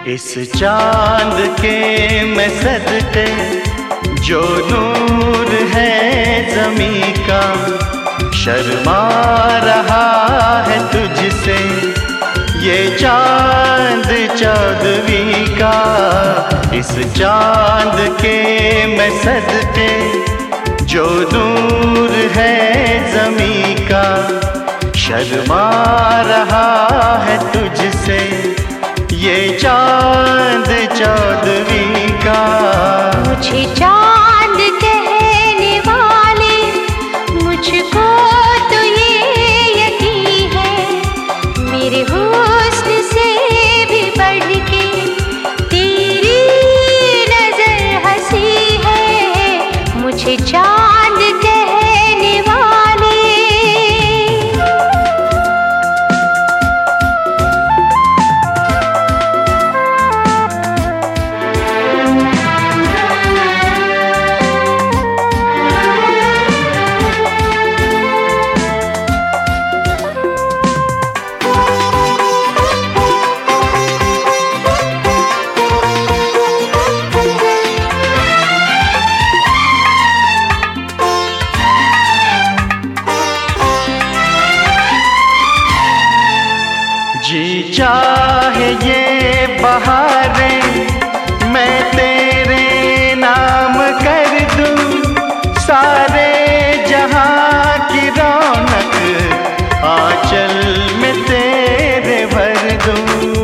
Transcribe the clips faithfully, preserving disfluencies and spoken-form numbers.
इस चांद के मैं सदके जो नूर है ज़मीं का, शर्मा रहा है तुझसे ये चांद चौदहवीं का। इस चांद के मैं सदके जो नूर है ज़मीं का, शर्मा रहा है तुझसे ये चांद चौदहवीं का। मुझे चांद कहने वाले मुझको तो ये यकीन है, मेरे हुस्न से भी बढ़ के तेरी नजर हंसी है। मुझे चांद कहने वाले जी चाहे ये बहारें मैं तेरे नाम कर दूं, सारे जहां की रौनक आंचल में तेरे भर दूं।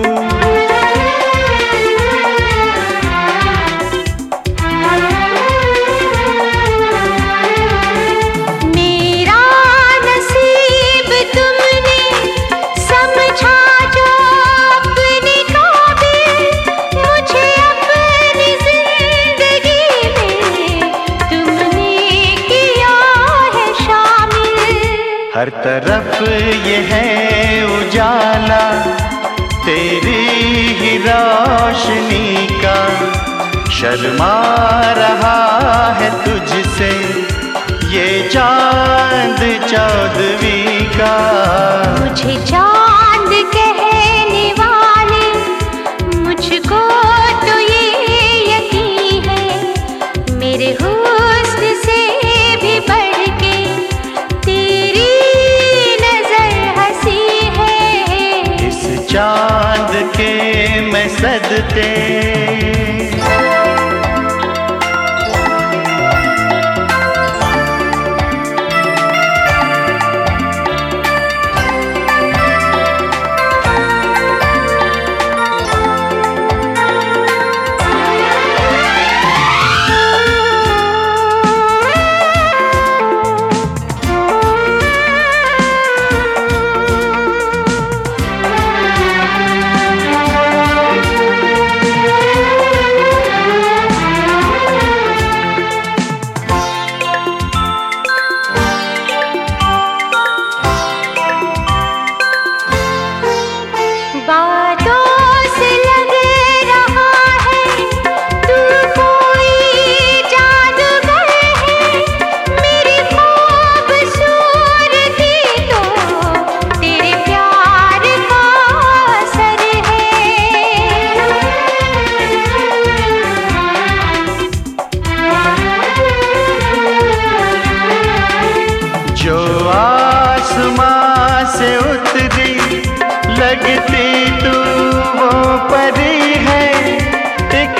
मेरा नसीब तुमने समझा हर तरफ ये है उजाला तेरी ही रोशनी का, शर्मा रहा है तुझसे ये चांद चौदहवीं का। मुझे चांद कहने वाले मुझको तो ये यकीन है, मेरे हुस्न से भी बढ़ के चांद के मैं सदके लगती तू वो परी है, एक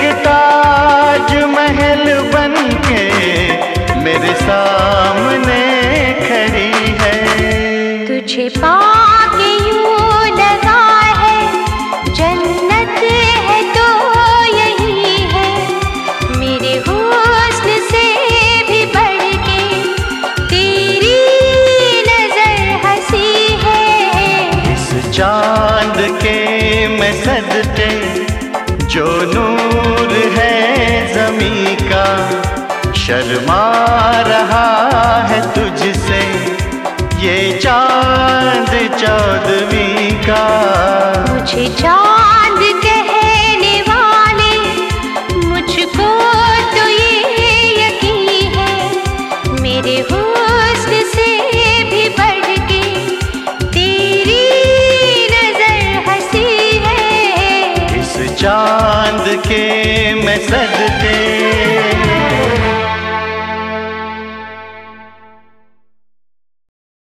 ताज महल बनके मेरे सामने खड़ी है। तुझे पाके यूं लगा है जन्नत है तो यही है, मेरे हुस्न से भी बढ़ के तेरी नजर हंसी है। इस चांद के मैं सदके जो नूर है ज़मीं का, शर्मा रहा है तुझसे ये चांद चौदहवीं का। मुझे चांद कहने वाले मुझको तो ये यकीन है, मेरे हुस्न से भी बढ़ के तेरी नजर हंसी है। इस चांद के मैं सज